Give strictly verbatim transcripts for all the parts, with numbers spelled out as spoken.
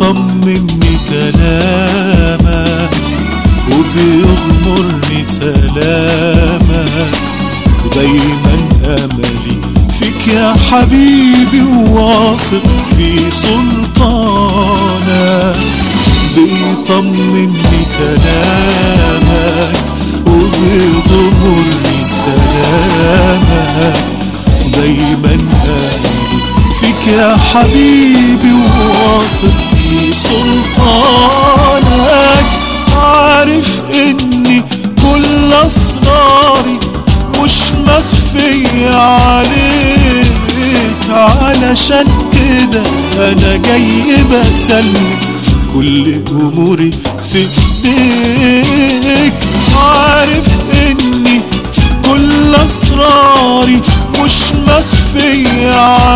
بيطمني كلامك وبيغمرني سلامك، ودايما املي فيك يا حبيبي وواثق في سلطانك. بيطمني كلامك وبيغمرني سلامك، ودايما املي فيك يا حبيبي وواثق في سلطانك. عارف اني كل اسراري مش مخفية عليك، علشان كده انا جاي بسلم كل اموري في ايديك. عارف اني كل اسراري مش مخفية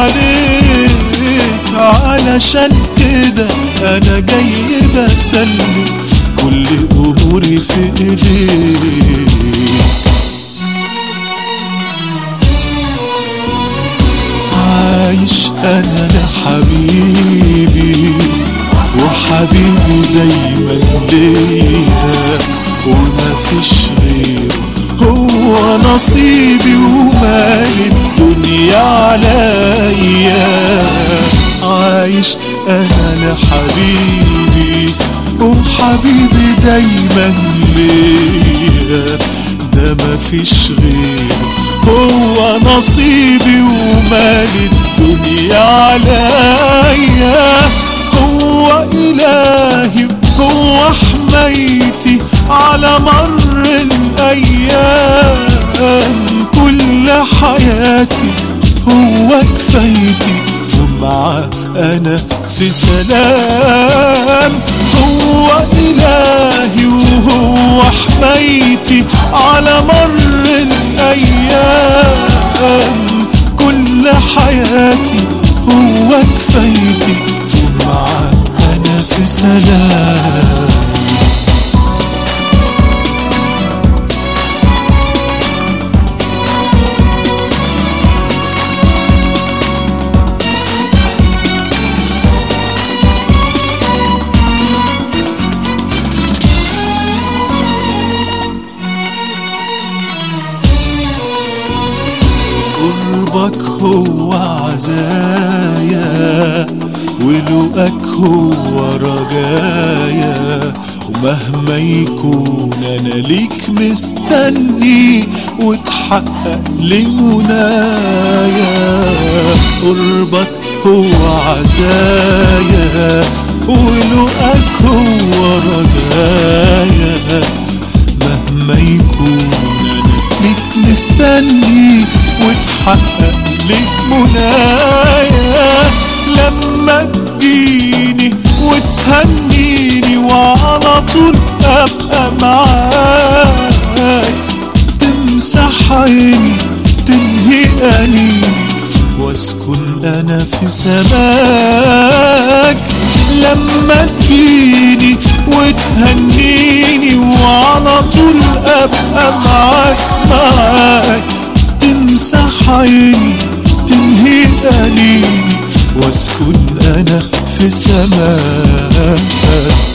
عليك، علشان كده انا جاي بسلم كل اموري في ايديك. عايش انا لحبيبي وحبيبي دايما ليا، ومفيش غيره هو نصيبي ومال الدنيا عليا. عايش انا لحبيبي وحبيبي دايما ليا، ده مفيش غيره هو نصيبي ومال الدنيا عليا. هو إلهي هو حمايتي على مر الأيام، كل حياتي هو كفايتي ومعاه أنا في سلام. هو إلهي وهو حمايتي على مر الأيام، كل حياتي هو كفايتي ومعاه أنا في سلام. قربك هو عزايا ولقاك هو رجايا، ومهما يكون انا ليك مستني وتحقق لي منايا. قربك هو عزايا ولقاك هو رجايا، مهما يكون انا ليك مستني وتحقق لك منايا. لما تجيني وتهنيني وعلى طول ابقى معاك، تمسح عيني تنهي انيني واسكن انا في سماك. لما تجيني وتهنيني وعلى طول ابقى معاك معاك، تمسح عيني تنهي أنيني واسكن أنا في سماك.